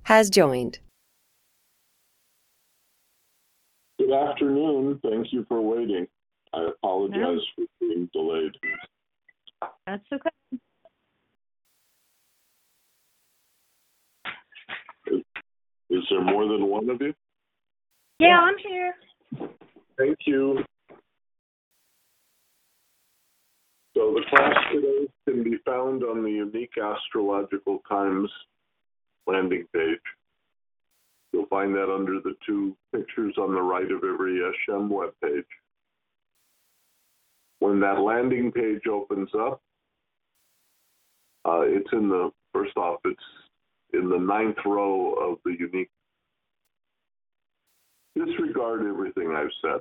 has joined. Good afternoon. Thank you for waiting. I apologize for being delayed. That's okay. Is there more than one of you? Yeah, I'm here. Thank you. So the class today can be found on the Unique Astrological Times landing page. You'll find that under the two pictures on the right of every Shem webpage. When that landing page opens up, it's in the, first off, it's in the 9th row of the Unique. Disregard everything I've said.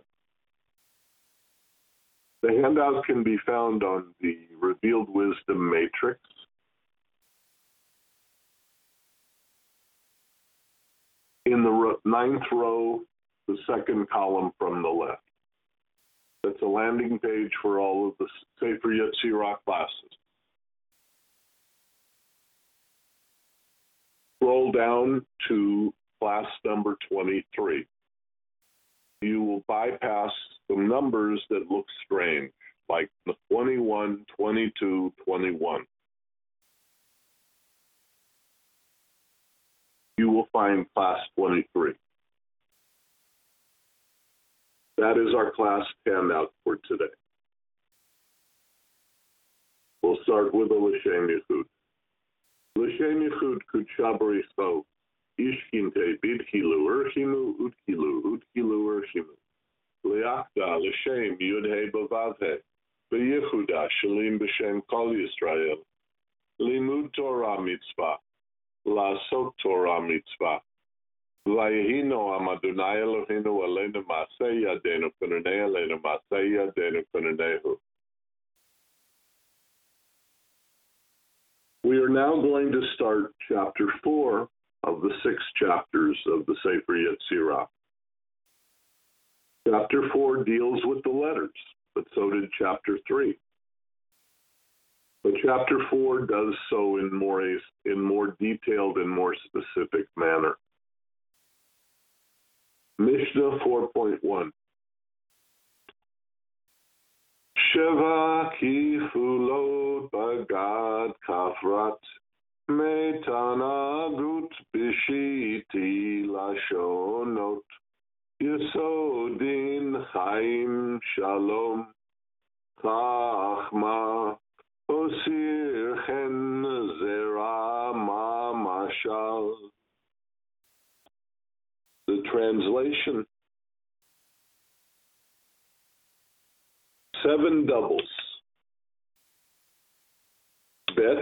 The handout can be found on the Revealed Wisdom Matrix. In the 9th row, the second column from the left. That's a landing page for all of the Sefer Yetzirah classes. Scroll down to class number 23. You will bypass some numbers that look strange, like the 21, 22, 21. You will find class 23. That is our class handout for today. We'll start with a L'Shem Yichud. L'Shem Yichud Kudsha B'Richo, Ishkinte Bidkilu Urchimu Udkilu Urchimu. Liachda L'Shem Yudhe Bavavhe, B'Yehuda Shalim B'Shem Kol Yisrael. Limud Torah Mitzvah, La'asot Torah Mitzvah. Vayehino Am Adonai Eloheinu Aleinu Ma'aseh Yadeinu Kununei Aleinu Ma'aseh Yadeinu Kununehu. We are now going to start chapter 4 of the 6 chapters of the Sefer Yetzirah. Chapter 4 deals with the letters, but so did chapter 3. But chapter 4 does so in more detailed and more specific manner. Mishnah 4.1. Sheva kifulot bagad kafrat metanagut bishiti lashonot yesodin chaim shalom chachma osir chen zera mamashal. The translation: 7 doubles. Bet,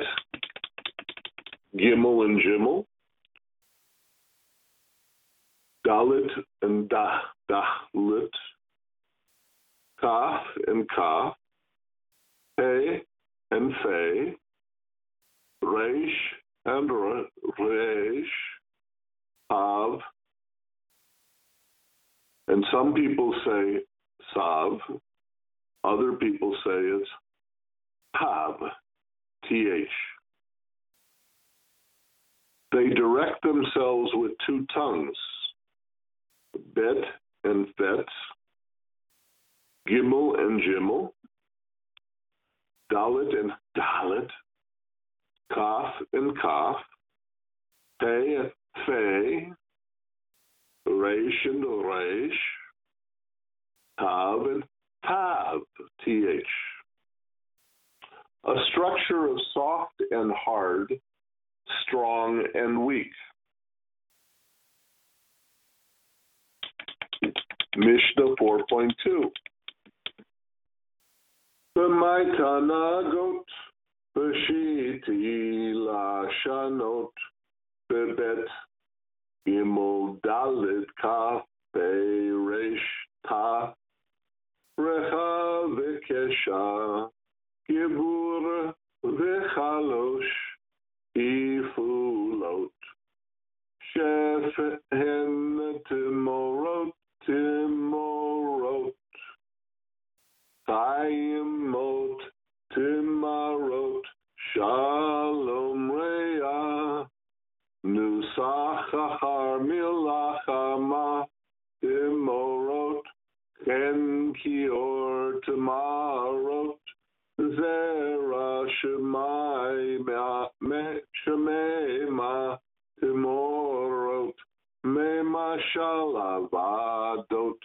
Gimel and Gimel, Dalit and Dalit, Kaf and Kaf, Pei and Fei, Reish and Reish, Tav, and some people say Sav, other people say it's Tav, Th. They direct themselves with 2 tongues, Bet and Bet, Gimel and Gimel, Dalit and Dalit, Kaf and Kaf, Pei and Fei, Reish and Reish, Tav and Tav, Th. A structure of soft and hard, strong and weak. Mishnah 4.2. B'maitanagot b'shiti lashanot bebet gimel dalit kaf pei resh ta recha v'kesha gibur v'chalosh ifulot shefhen timorot Chaimot Timarot Shalom Reya Nusachar milachama timorot ken kior tamarot zera shemaima timorot memashalavadot.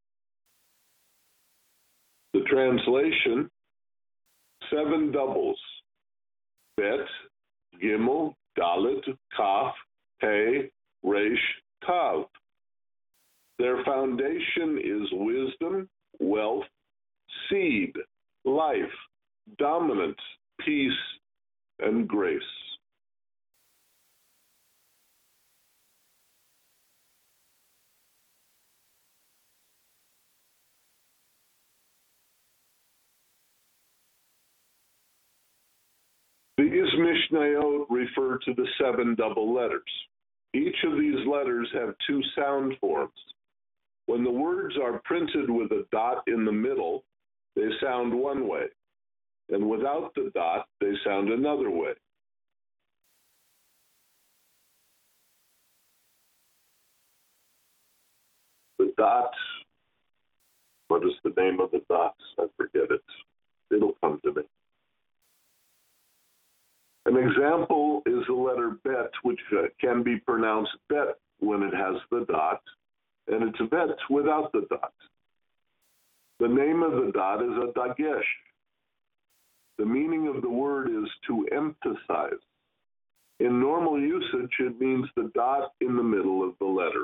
The translation: 7 doubles. Bet, Gimel, Dalet, Kaf, He, Resh, Tav. Their foundation is wisdom, wealth, seed, life, dominance, peace, and grace. These Mishnayot refer to the 7 double letters. Each of these letters have 2 sound forms. When the words are printed with a dot in the middle, they sound one way, and without the dot, they sound another way. The dot, what is the name of the dots? I forget it. It'll come to me. An example is the letter bet, which can be pronounced bet when it has the dot, and it's bet without the dot. The name of the dot is a dagesh. The meaning of the word is to emphasize. In normal usage, it means the dot in the middle of the letter.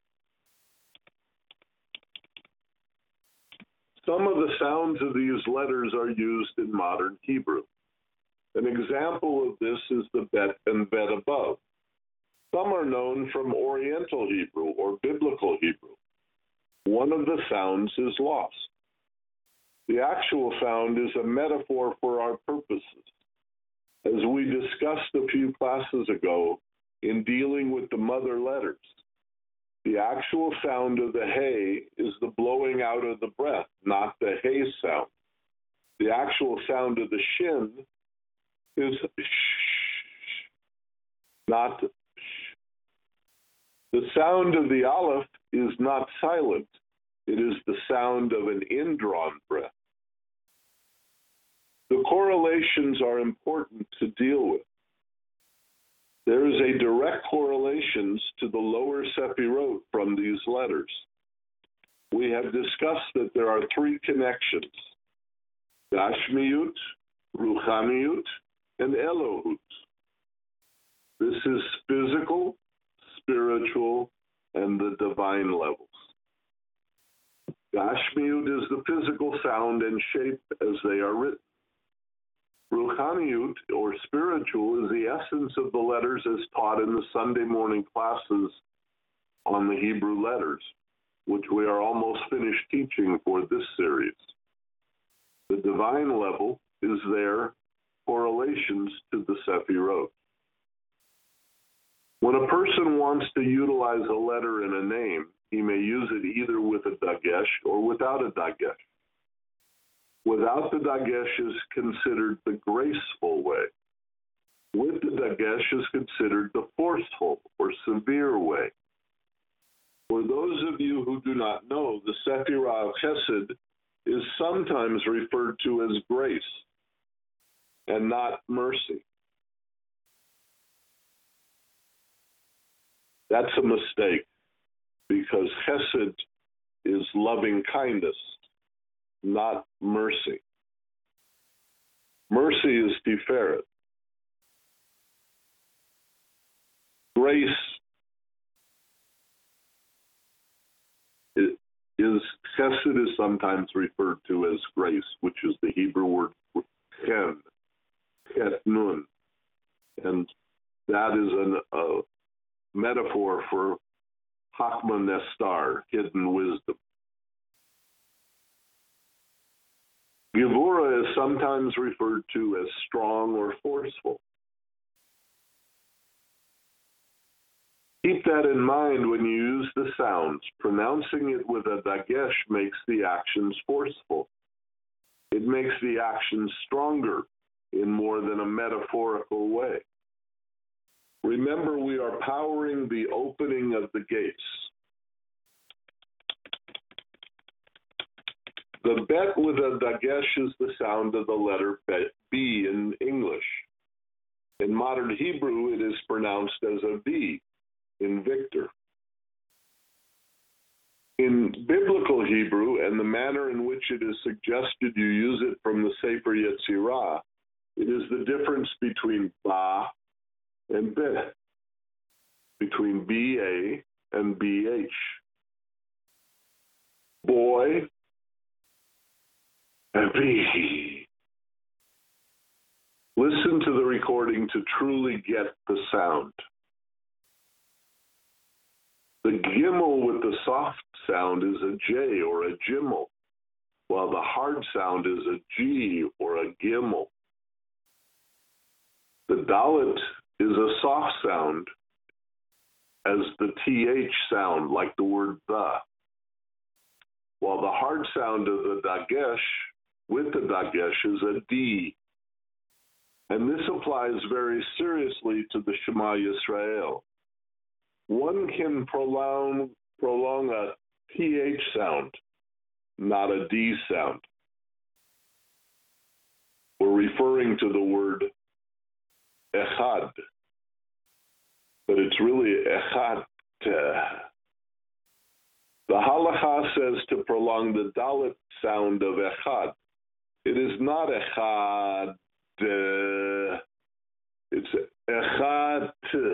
Some of the sounds of these letters are used in modern Hebrew. An example of this is the bet and bet above. Some are known from Oriental Hebrew or Biblical Hebrew. One of the sounds is lost. The actual sound is a metaphor for our purposes. As we discussed a few classes ago in dealing with the mother letters, the actual sound of the hey is the blowing out of the breath, not the hey sound. The actual sound of the shin is sh, not sh. The sound of the aleph is not silent. It is the sound of an indrawn breath. The correlations are important to deal with. There is a direct correlation to the lower Sefirot from these letters. We have discussed that there are 3 connections: Gashmiyut, Ruchaniyut, and Elohut. This is physical, spiritual, and the divine levels. Gashmiyut is the physical sound and shape as they are written. Ruchaniyut, or spiritual, is the essence of the letters as taught in the Sunday morning classes on the Hebrew letters, which we are almost finished teaching for this series. The divine level is their correlations to the Sefirot. When a person wants to utilize a letter in a name, he may use it either with a dagesh or without a dagesh. Without the dagesh is considered the graceful way. With the dagesh is considered the forceful or severe way. For those of you who do not know, the Sefirah of Chesed is sometimes referred to as grace and not mercy. That's a mistake, because Chesed is loving kindness, not mercy. Mercy is Tiferet. Grace Chesed is sometimes referred to as grace, which is the Hebrew word chen, chet nun, and that is a metaphor for Chachma Nestar, hidden wisdom. Gevura is sometimes referred to as strong or forceful. Keep that in mind when you use the sounds. Pronouncing it with a dagesh makes the actions forceful. It makes the actions stronger in more than a metaphorical way. Remember Remember, we are powering the opening of the gates. The bet with a dagesh is the sound of the letter B in English. In modern Hebrew, it is pronounced as a V in Victor. In biblical Hebrew and the manner in which it is suggested you use it from the Sefer Yetzirah, it is the difference between Ba and Bet, between BA and BH. Boy and B. Listen to the recording to truly get the sound. The gimel with the soft sound is a J or a gimel, while the hard sound is a G or a gimel. The dalet is a soft sound as the TH sound, like the word the, while the hard sound of the dagesh with the dagesh is a D. And this applies very seriously to the Shema Yisrael. One can prolong a TH sound, not a D sound. We're referring to the word echad, but it's really echad. The halacha says to prolong the dalet sound of echad. It is not echad, it's echad.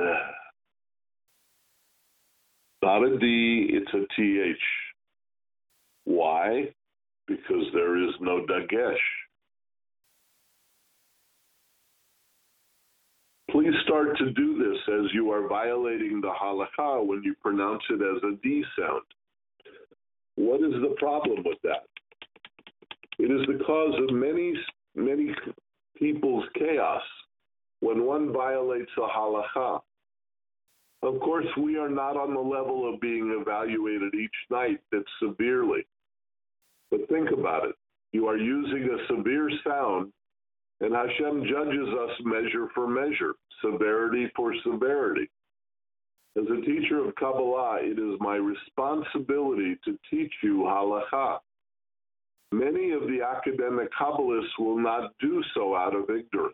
Not a D, it's a TH. Why? Because there is no dagesh. Please start to do this as you are violating the halakha when you pronounce it as a D sound. What is the problem with that? It is the cause of many people's chaos when one violates a halakha. Of course, we are not on the level of being evaluated each night that severely. But think about it. You are using a severe sound, and Hashem judges us measure for measure, severity for severity. As a teacher of Kabbalah, it is my responsibility to teach you halakha. Many of the academic Kabbalists will not do so out of ignorance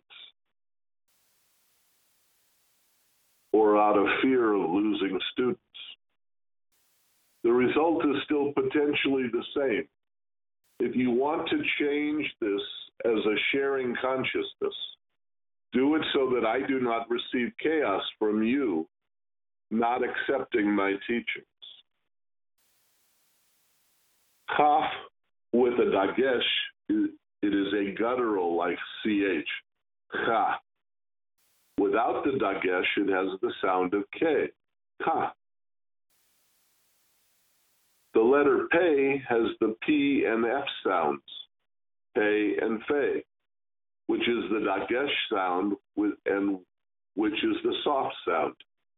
or out of fear of losing students. The result is still potentially the same. If you want to change this as a sharing consciousness, do it so that I do not receive chaos from you not accepting my teachings. Kaf with a dagesh, it is a guttural like CH. Cha. Without the dagesh, it has the sound of K. Ka. The letter Pei has the P and F sounds, Pei and Fe, which is the dagesh sound and which is the soft sound.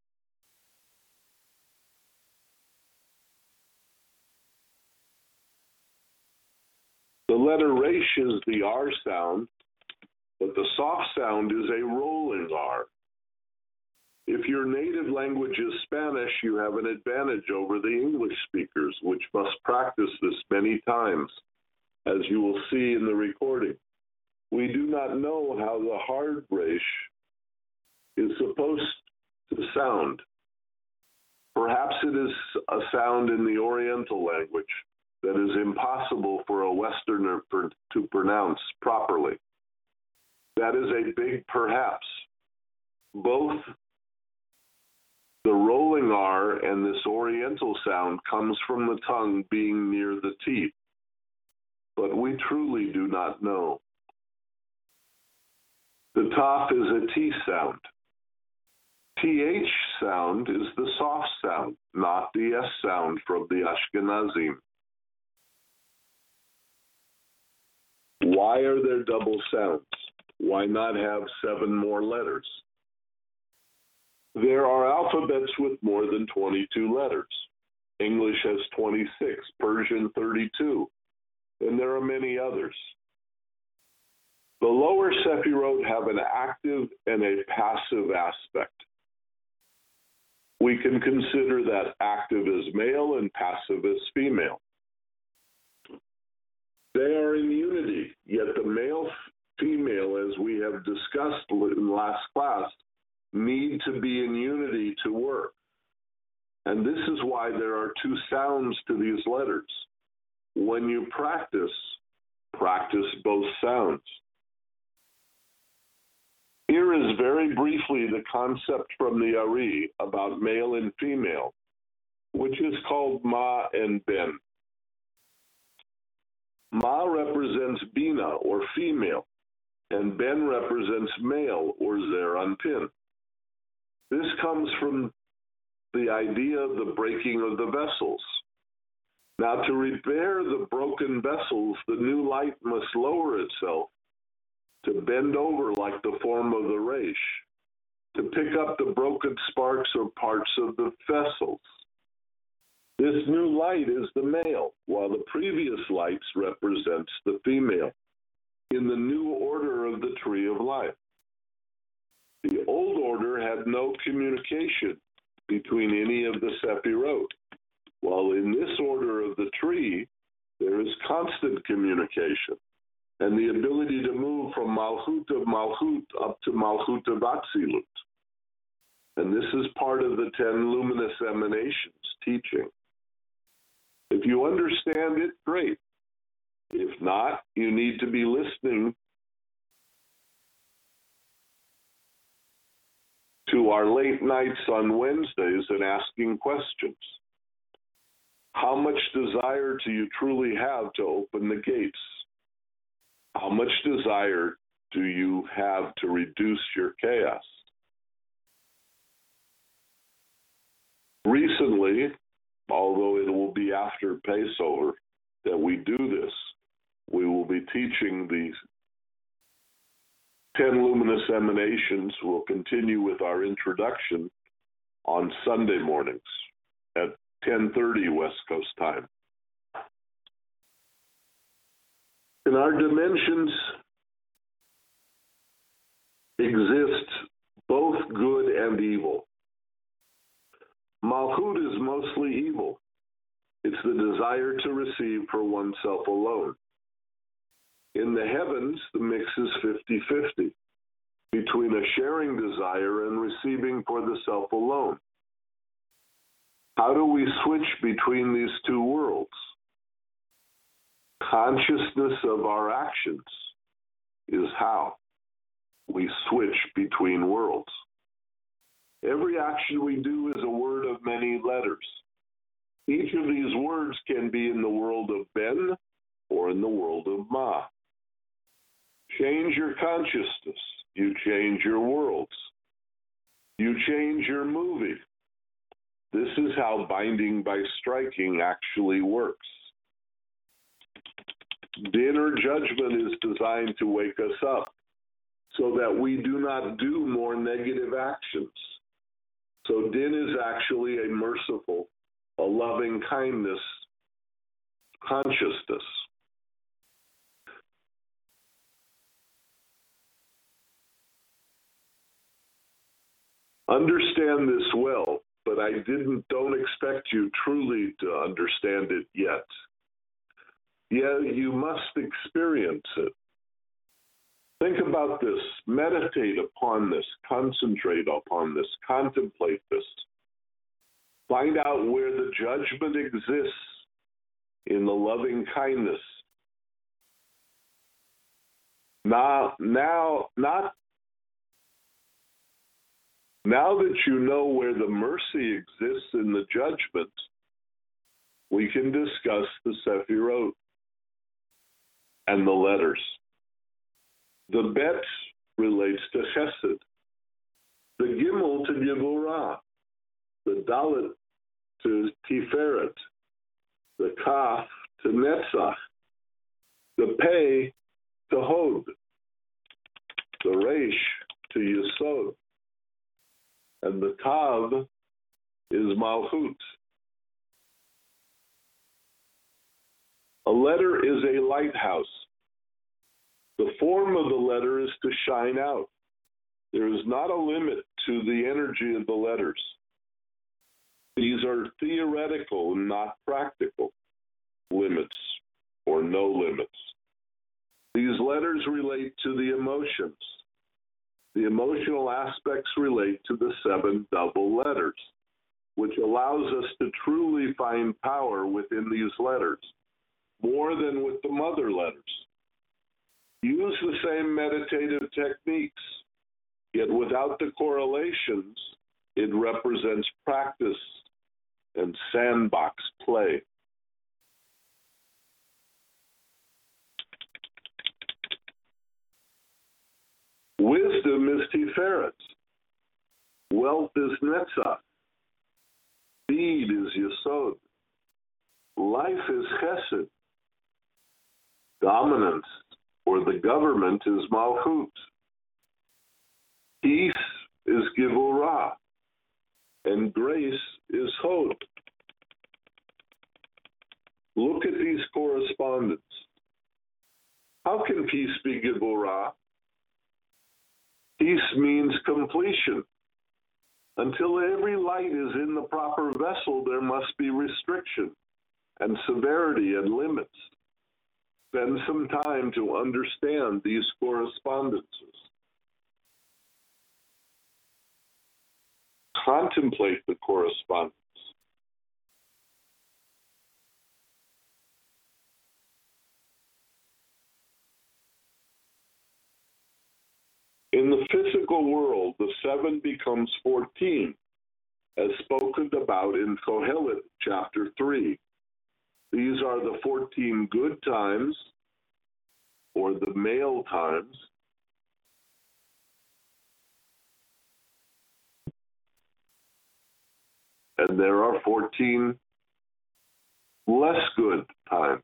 The letter Resh is the R sound, but the soft sound is a rolling R. If your native language is Spanish, you have an advantage over the English speakers, which must practice this many times, as you will see in the recording. We do not know how the hard Resh is supposed to sound. Perhaps it is a sound in the Oriental language that is impossible for a Westerner to pronounce properly. That is a big perhaps. Both the rolling R and this Oriental sound comes from the tongue being near the teeth, but we truly do not know. The Taf is a T sound. TH sound is the soft sound, not the S sound from the Ashkenazim. Why are there double sounds? Why not have 7 more letters? There are alphabets with more than 22 letters. English has 26, Persian 32, and there are many others. The lower Sefirot have an active and a passive aspect. we can consider that active as male and passive as female. They are in unity, yet the male-female, as we have discussed in last class, need to be in unity to work. And this is why there are two sounds to these letters. When you practice both sounds. Here is very briefly the concept from the Ari about male and female, which is called Ma and Ben. Ma represents Bina, or female, and Ben represents male, or Zer Anpin. This comes from the idea of the breaking of the vessels. Now, to repair the broken vessels, the new light must lower itself to bend over like the form of the Reish, to pick up the broken sparks or parts of the vessels. This new light is the male, while the previous lights represents the female, in the new order of the tree of life. The old order had no communication between any of the Sephirot, while in this order of the tree, there is constant communication and the ability to move from Malchut of Malchut up to Malchut of Atzilut. And this is part of the 10 luminous emanations teaching. If you understand it, great. If not, you need to be listening to our late nights on Wednesdays and asking questions. How much desire do you truly have to open the gates? How much desire do you have to reduce your chaos? Recently, although it will be after Passover that we do this, we will be teaching these 10 luminous emanations. We'll continue with our introduction on Sunday mornings at 10:30 West Coast time. In our dimensions exist both good and evil. Malchut is mostly evil. It's the desire to receive for oneself alone. In the heavens, the mix is 50-50 between a sharing desire and receiving for the self alone. How do we switch between these two worlds? Consciousness of our actions is how we switch between worlds. Every action we do is a word of many letters. Each of these words can be in the world of Ben or in the world of Ma. Change your consciousness, you change your worlds. You change your movie. This is how binding by striking actually works. Din or judgment is designed to wake us up so that we do not do more negative actions. So din is actually a merciful, a loving kindness consciousness. Understand this well, but don't expect you truly to understand it yet. Yeah, you must experience it. Think about this, meditate upon this, concentrate upon this, contemplate this. Find out where the judgment exists in the loving kindness. Now that you know where the mercy exists in the judgment, we can discuss the Sephirot and the letters. The Bet relates to Chesed, the Gimel to Gevurah, the Dalet to Tiferet, the Kaf to Netzach, the Pei to Hod, the Reish to Yesod, and the Tav is Malchut. A letter is a lighthouse. The form of the letter is to shine out. There is not a limit to the energy of the letters. These are theoretical, not practical limits or no limits. These letters relate to the emotions. The emotional aspects relate to the 7 double letters, which allows us to truly find power within these letters, more than with the mother letters. Use the same meditative techniques, yet without the correlations, it represents practice and sandbox play. Wisdom is Tiferet. Wealth is Netzach. Speed is Yesod. Life is Chesed. Dominance or the government is Malchut. Peace is Gevurah. And grace is Hod. Look at these correspondence. How can peace be Gevurah? Peace means completion. Until every light is in the proper vessel, there must be restriction and severity and limits. Spend some time to understand these correspondences. Contemplate the correspondence. In the physical world, the 7 becomes 14, as spoken about in Kohelet, chapter 3. These are the 14 good times, or the male times, and there are 14 less good times.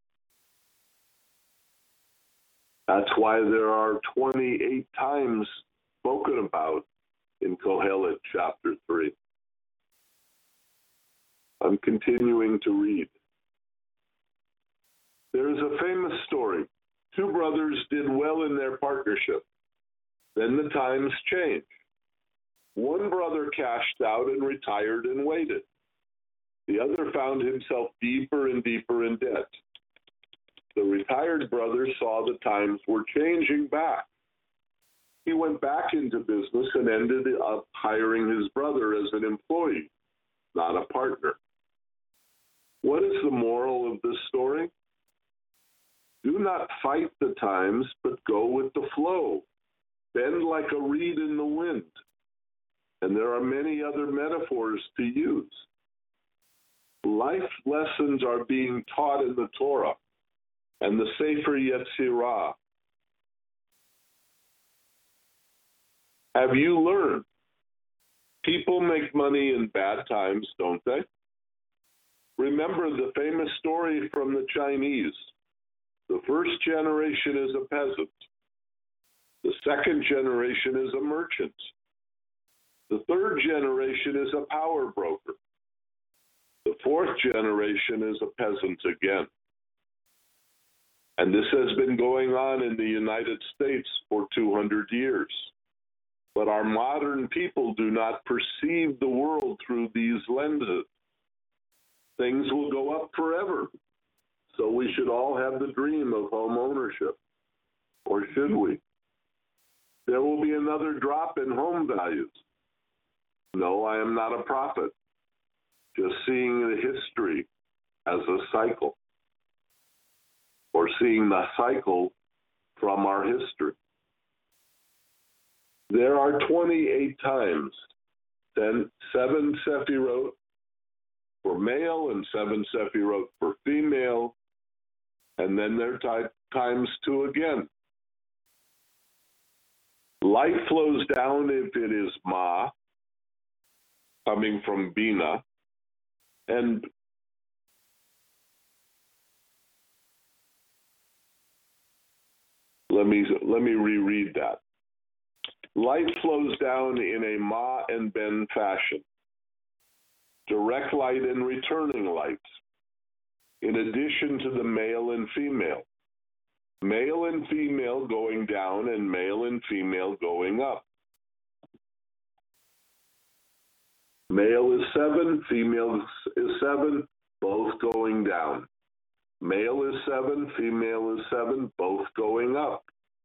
That's why there are 28 times spoken about in Kohelet chapter 3. I'm continuing to read. There is a famous story. 2 brothers did well in their partnership. Then the times changed. One brother cashed out and retired and waited. The other found himself deeper and deeper in debt. The retired brother saw the times were changing back. He went back into business and ended up hiring his brother as an employee, not a partner. What is the moral of this story? Do not fight the times, but go with the flow. Bend like a reed in the wind. And there are many other metaphors to use. Life lessons are being taught in the Torah and the Sefer Yetzirah. Have you learned? People make money in bad times, don't they? Remember the famous story from the Chinese. The first generation is a peasant. The second generation is a merchant. The third generation is a power broker. The fourth generation is a peasant again. And this has been going on in the United States for 200 years. But our modern people do not perceive the world through these lenses. Things will go up forever. So we should all have the dream of home ownership. Or should we? There will be another drop in home values. No, I am not a prophet. Just seeing the history as a cycle. Or seeing the cycle from our history. There are 28 times, then 7 Sefirot for male and 7 Sefirot for female, and then there are times 2 again. Light flows down if it is Ma, coming from Bina, and let me reread that. Light flows down in a Ma and Ben fashion. Direct light and returning light, in addition to the male and female. Male and female going down and male and female going up. Male is 7, female is 7, both going down. Male is 7, female is 7, both going up.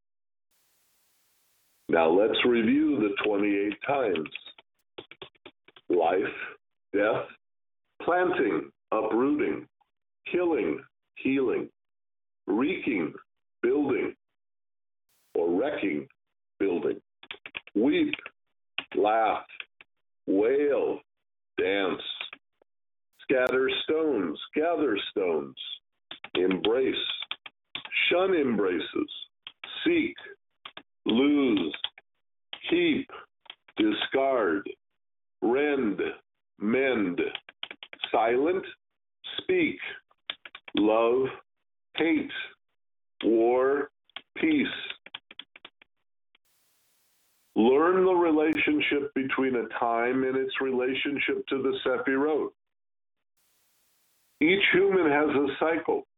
Now let's review the 28 times. Life, death, planting, uprooting, killing, healing, wreaking, building, or wrecking, building, weep, laugh, wail, dance, scatter stones, gather stones, embrace, shun embraces, seek, lose, keep, discard, rend, mend, silent, speak, love, hate, war, peace. Learn the relationship between a time and its relationship to the Sephirot. Each human has a cycle.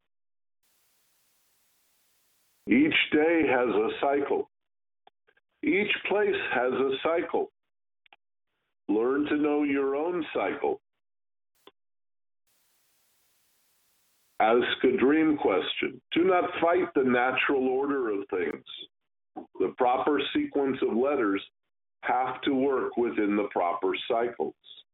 Each day has a cycle. Each place has a cycle. Learn to know your own cycle. Ask a dream question. Do not fight the natural order of things. The proper sequence of letters have to work within the proper cycles.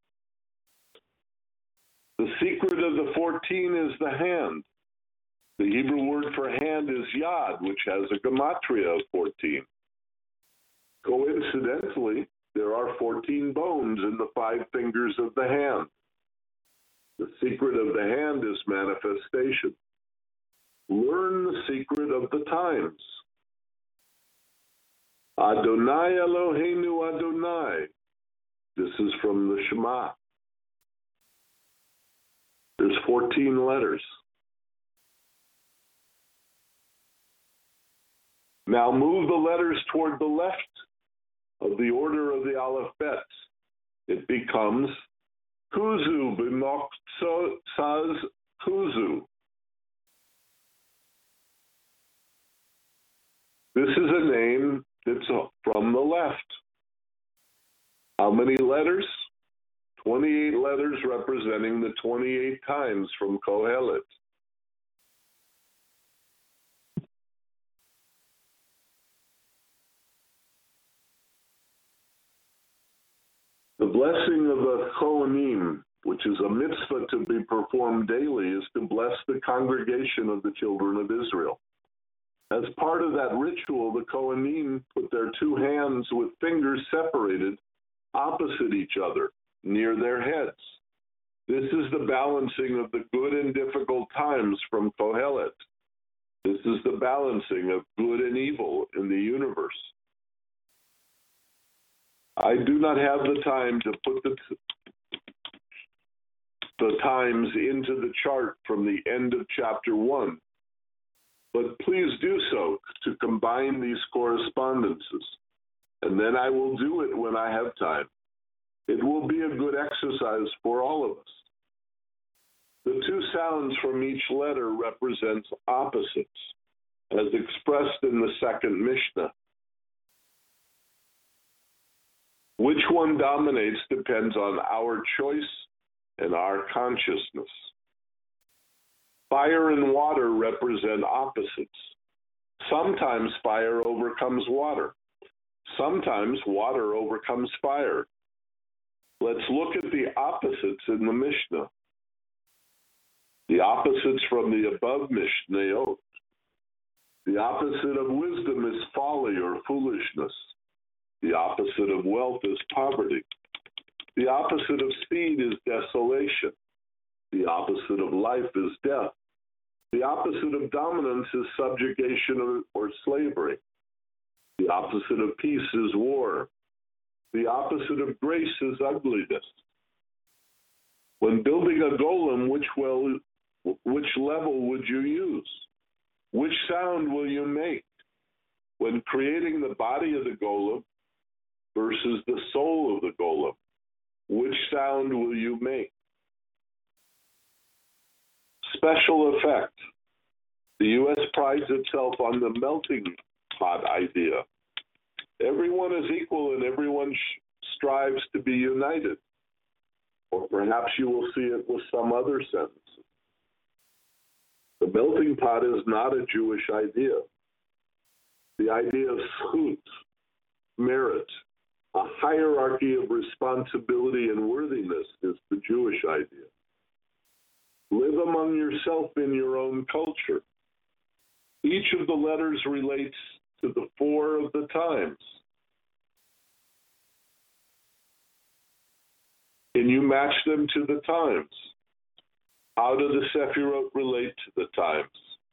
The secret of the 14 is the hand. The Hebrew word for hand is yad, which has a gematria of 14. Coincidentally, there are 14 bones in the 5 fingers of the hand. The secret of the hand is manifestation. Learn the secret of the times. Adonai Eloheinu Adonai. This is from the Shema. There's 14 letters. Now move the letters toward the left of the order of the alphabet. It becomes Kuzu b'moktsaz Kuzu. This is a name that's from the left. How many letters? 28 letters representing the 28 times from Kohelet. The blessing of the Kohanim, which is a mitzvah to be performed daily, is to bless the congregation of the children of Israel. As part of that ritual, the Kohanim put their 2 hands with fingers separated opposite each other, near their heads. This is the balancing of the good and difficult times from Kohelet. This is the balancing of good and evil in the universe. I do not have the time to put the times into the chart from the end of chapter 1, but please do so to combine these correspondences, and then I will do it when I have time. It will be a good exercise for all of us. The 2 sounds from each letter represents opposites, as expressed in the second Mishnah. Which one dominates depends on our choice and our consciousness. Fire and water represent opposites. Sometimes fire overcomes water. Sometimes water overcomes fire. Let's look at the opposites in the Mishnah. The opposites from the above Mishnayot. The opposite of wisdom is folly or foolishness. The opposite of wealth is poverty. The opposite of speed is desolation. The opposite of life is death. The opposite of dominance is subjugation or slavery. The opposite of peace is war. The opposite of grace is ugliness. When building a golem, which level would you use? Which sound will you make? When creating the body of the golem versus the soul of the golem, which sound will you make? Special effect. The U.S. prides itself on the melting pot idea. Everyone is equal and everyone strives to be united. Or perhaps you will see it with some other sentences. The melting pot is not a Jewish idea. The idea of zchut, merit, a hierarchy of responsibility and worthiness is the Jewish idea. Live among yourself in your own culture. Each of the letters relates to the four of the times. Can you match them to the times? How do the Sefirot relate to the times?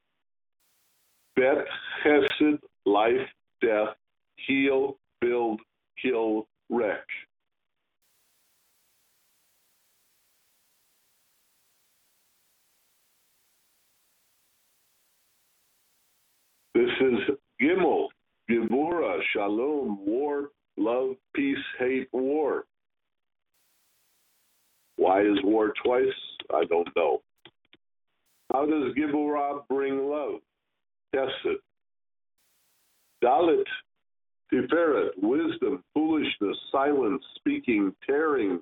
Bet, chesed, life, death, heal, build, kill, wreck. This is Gimel, Gevura, Shalom, war, love, peace, hate, war. Why is war twice? I don't know. How does Gevurah bring love? Chesed. Dalit, Tiferet, wisdom, foolishness, silence, speaking, tearing.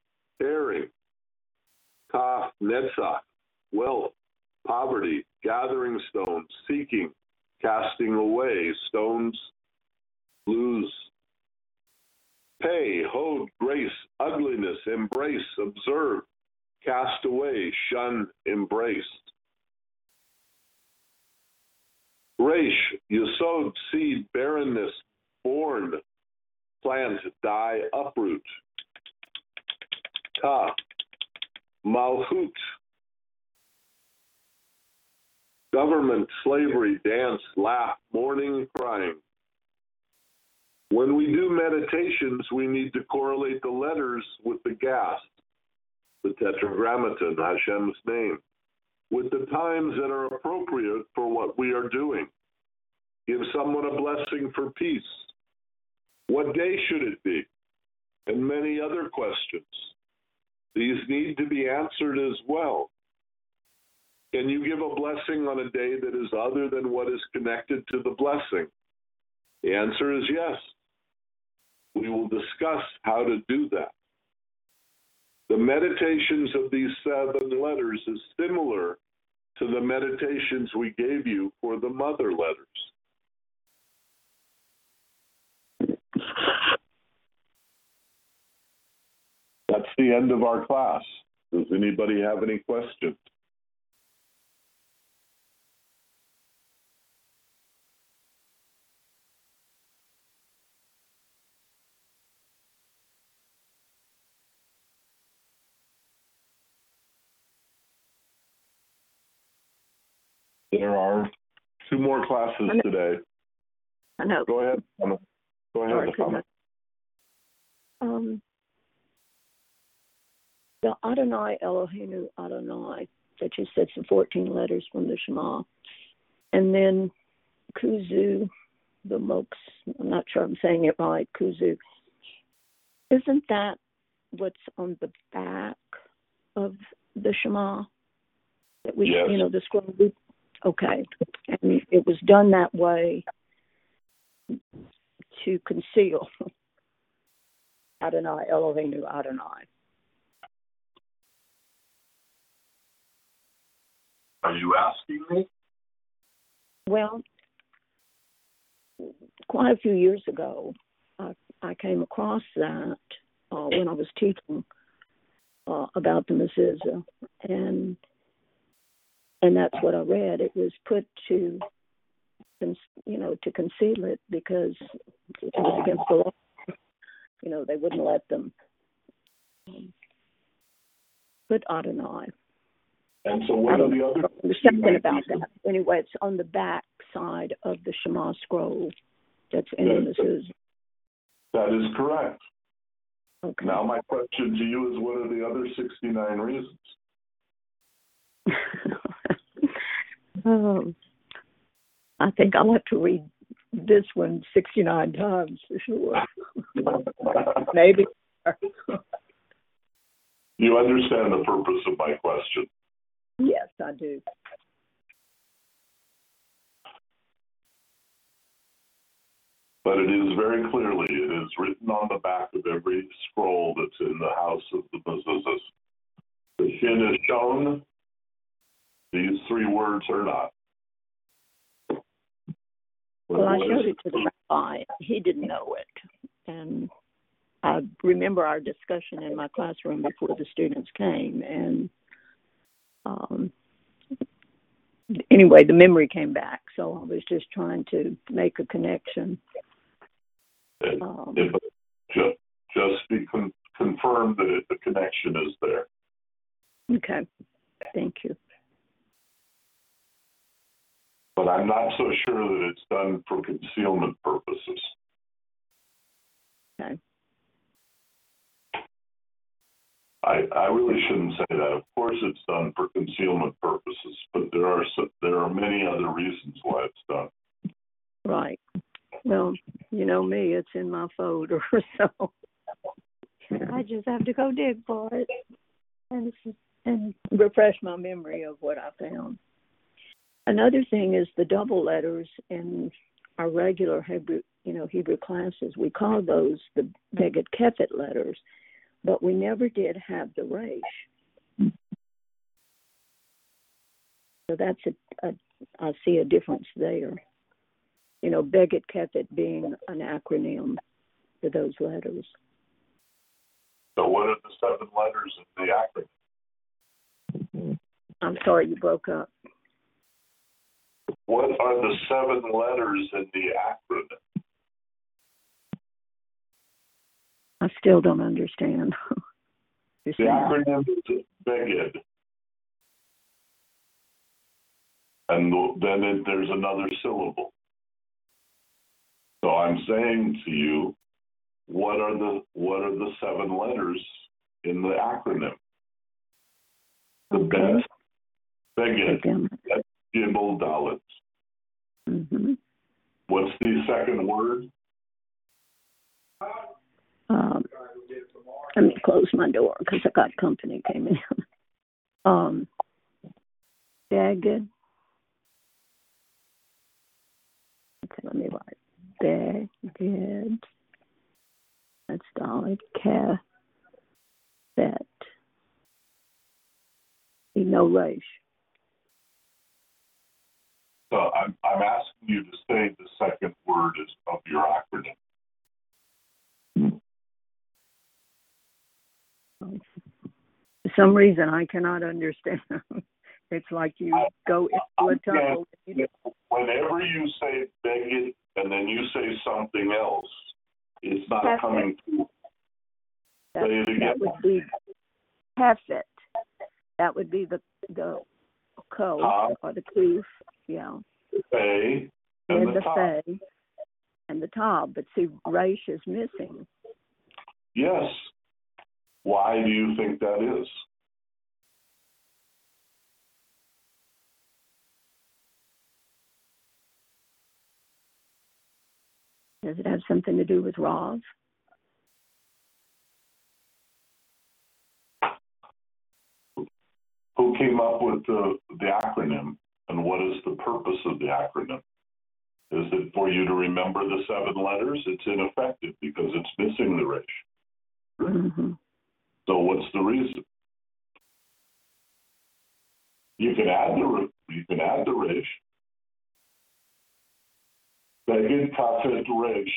Kaf, Netzach, wealth, poverty, gathering stones, seeking, casting away, stones, lose. Pay, hod, grace, ugliness, embrace, observe, cast away, shun, embraced. Resh, yesod, seed, barrenness, born, plant, die, uproot. Ta, malchut, government, slavery, dance, laugh, mourning, crying. When we do meditations, we need to correlate the letters with the gas, the tetragrammaton, Hashem's name, with the times that are appropriate for what we are doing. Give someone a blessing for peace. What day should it be? And many other questions. These need to be answered as well. Can you give a blessing on a day that is other than what is connected to the blessing? The answer is yes. We will discuss how to do that. The meditations of these 7 letters is similar to the meditations we gave you for the mother letters. That's the end of our class. Does anybody have any questions? There are 2 more classes today. I know. Go ahead. Go ahead. The Adonai Eloheinu Adonai that you said, some 14 letters from the Shema, and then Kuzu, the Moks, I'm not sure I'm saying it right, Kuzu. Isn't that what's on the back of the Shema? That we, yes. The scroll. Okay, and it was done that way to conceal Adonai Eloheinu Adonai. Are you asking me? Well, quite a few years ago, I came across that when I was teaching about the Mezuzah, and that's what I read. It was put to conceal it because it was against the law. They wouldn't let them put Adonai. And so what are the other? There's something about that. Anyway, it's on the back side of the Shema scroll that's in the Mezuzah. That is correct. Okay. Now my question to you is, what are the other 69 reasons? I think I'll have to read this one 69 times for sure. Maybe. You understand the purpose of my question? Yes, I do. But it is very clearly, it is written on the back of every scroll that's in the house of the mezuzahs. The shin is shown, these three words are not. Well, I showed it to the rabbi. He didn't know it. And I remember our discussion in my classroom before the students came. And anyway, the memory came back. So I was just trying to make a connection. Just be confirmed that the connection is there. Okay. Thank you. But I'm not so sure that it's done for concealment purposes. Okay. I really shouldn't say that. Of course, it's done for concealment purposes, but there are many other reasons why it's done. Right. Well, you know me, it's in my folder, so I just have to go dig for it and refresh my memory of what I found. Another thing is the double letters in our regular Hebrew classes. We call those the Beged Kefet letters, but we never did have the resh. So that's I see a difference there. You know, Beged Kefet being an acronym for those letters. So what are the 7 letters in the acronym? I'm sorry, you broke up. What are the 7 letters in the acronym? I still don't understand. The acronym is Beged. And then there's another syllable. So I'm saying to you, what are the 7 letters in the acronym? The Okay. Beged. That's Gimel Dalet. Mm-hmm. What's the second word? Let me close my door because I got company came in. Beged. Okay, let me write. Beged. That's Dalet. Kefet. No resh. So I'm asking you to say the second word of your acronym. For some reason, I cannot understand. It's like you go into a tunnel. Whenever you say Beged and then you say something else, it's not Kefet. coming through. Say it again. That would be Kefet. That would be the ko or the kuf, yeah. Fei And the tav. fei and the tav. But see, resh is missing. Yes. Why do you think that is? Does it have something to do with Rav? Who came up with the acronym, and what is the purpose of the acronym? Is it for you to remember the 7 letters? It's ineffective because it's missing the resh. Mm-hmm. So what's the reason? You can add the resh. Beged Kafet Resh.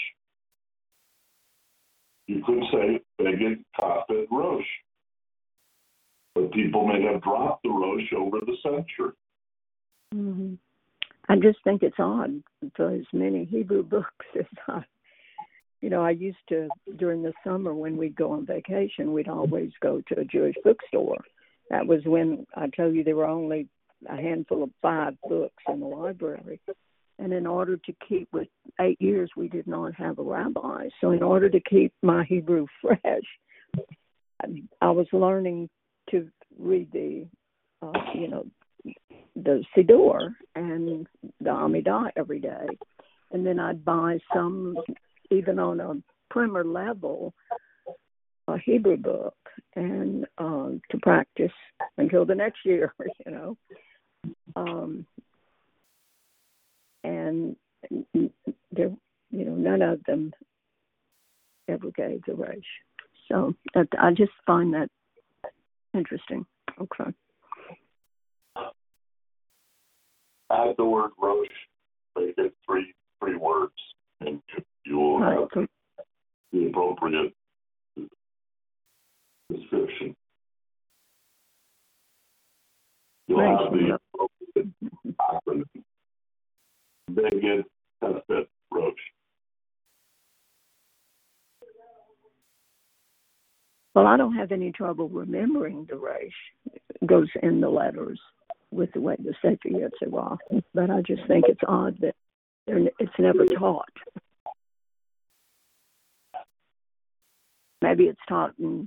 You could say Beged Kafet Rosh. But people may have dropped the Rosh over the century. Mm-hmm. I just think it's odd for as many Hebrew books as I used to, during the summer when we'd go on vacation, we'd always go to a Jewish bookstore. That was when I told you there were only a handful of 5 books in the library. And in order to keep, with 8 years, we did not have a rabbi. So in order to keep my Hebrew fresh, I was learning to read the Siddur and the Amidah every day. And then I'd buy some, even on a primer level, a Hebrew book and to practice until the next year, And none of them ever gave the Resh. So I just find that interesting. Okay. Add the word Rosh, make it three words, and you will have the appropriate description. You'll have the appropriate acronym. Beged Tefet Rosh. Well, I don't have any trouble remembering the Resh. It goes in the letters with the way the Sefer Yetzirah, but I just think it's odd that it's never taught. Maybe it's taught in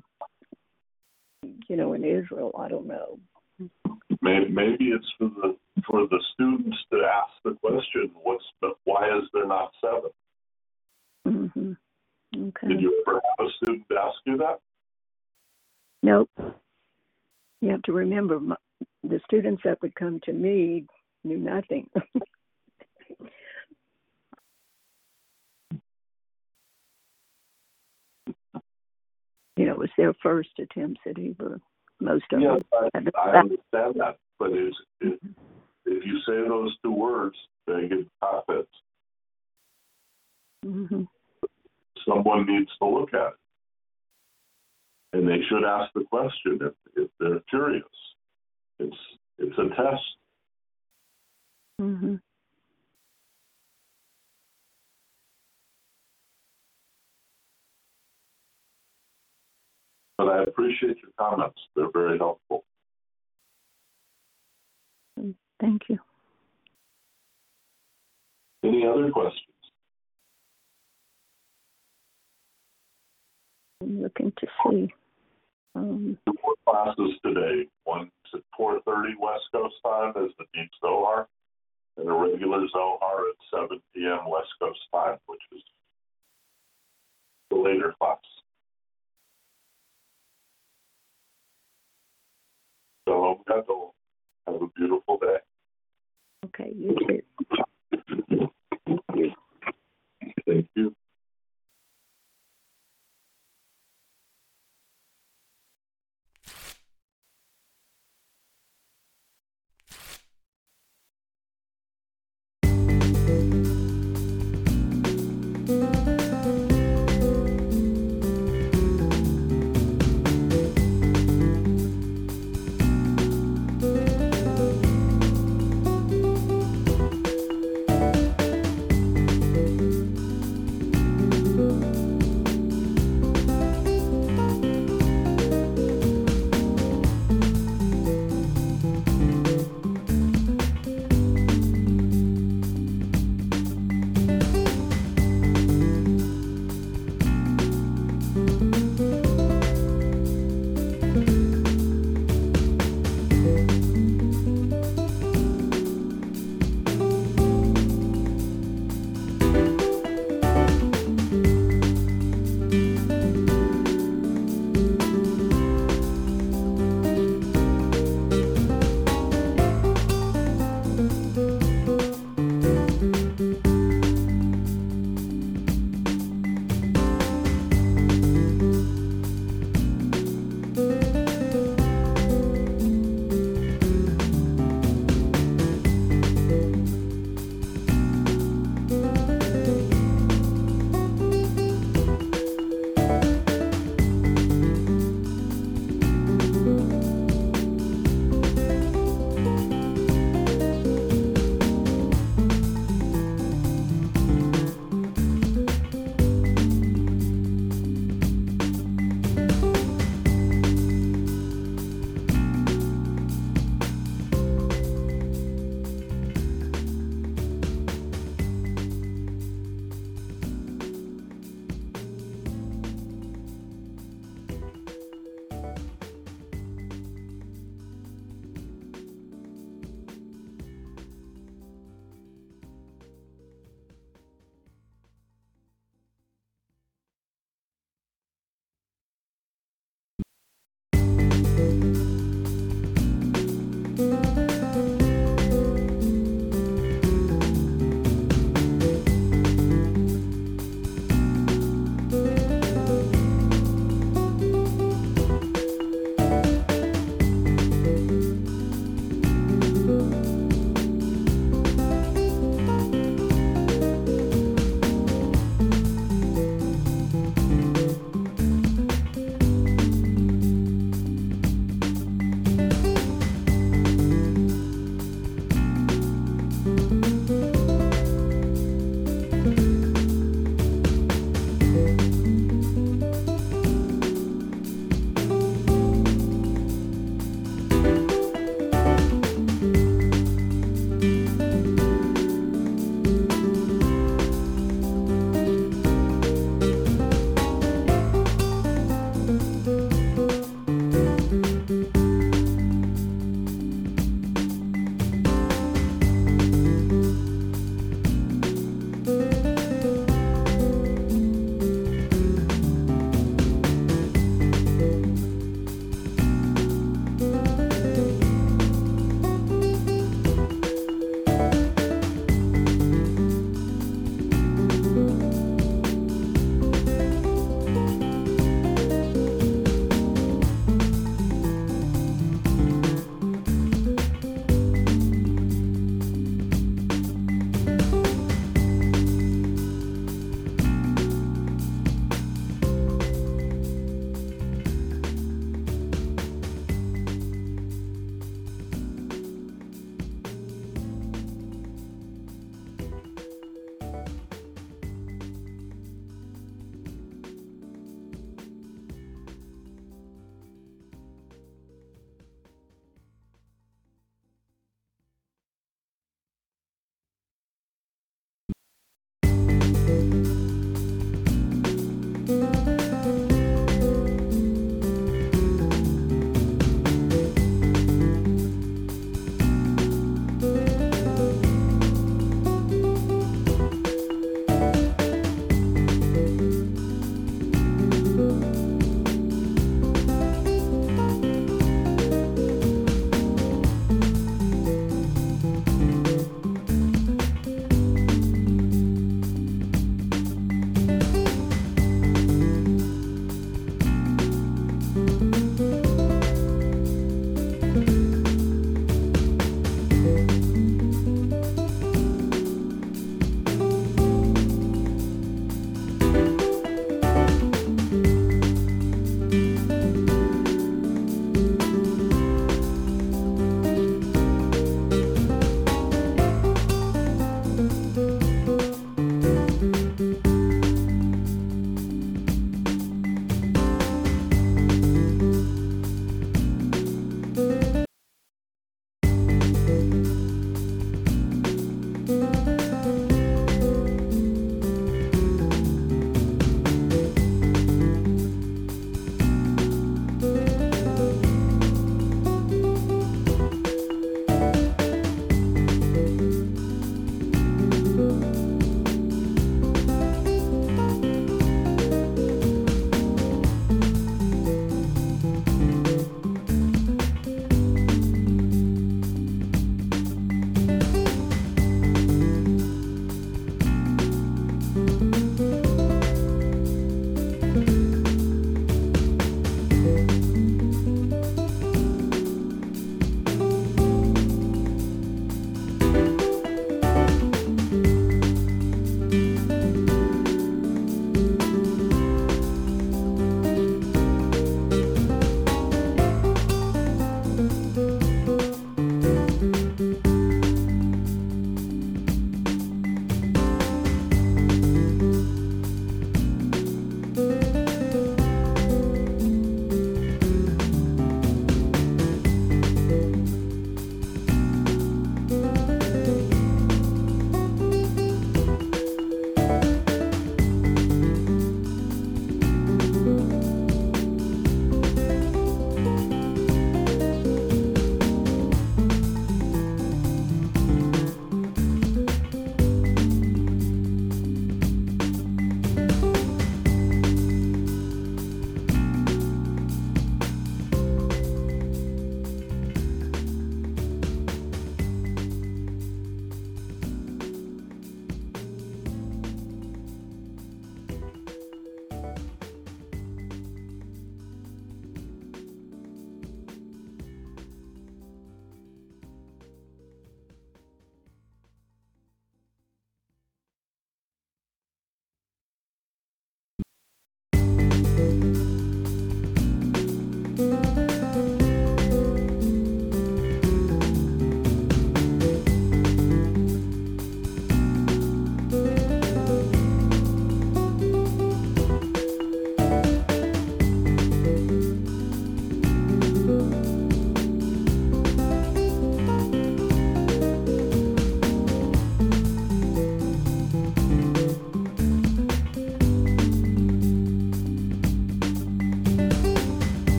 Israel. I don't know. Maybe it's for the students to ask the question: why is there not 7? Mm-hmm. Okay. Did you ever have a student ask you that? Nope. You have to remember, the students that would come to me knew nothing. It was their first attempts at Hebrew. Most of them. I understand that, but if you say those 2 words, they get Tefet. Mm-hmm. Someone needs to look at it. And they should ask the question if they're curious. It's a test. Mm-hmm. But I appreciate your comments. They're very helpful. Thank you. Any other questions? I'm looking to see. 2 more classes today. One's at 4:30 West Coast time is the Deep Zohar, and a regular Zohar at 7 p.m. West Coast time, which is the later class. So have a beautiful day. Okay, you too. Thank you. Thank you.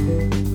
Bye.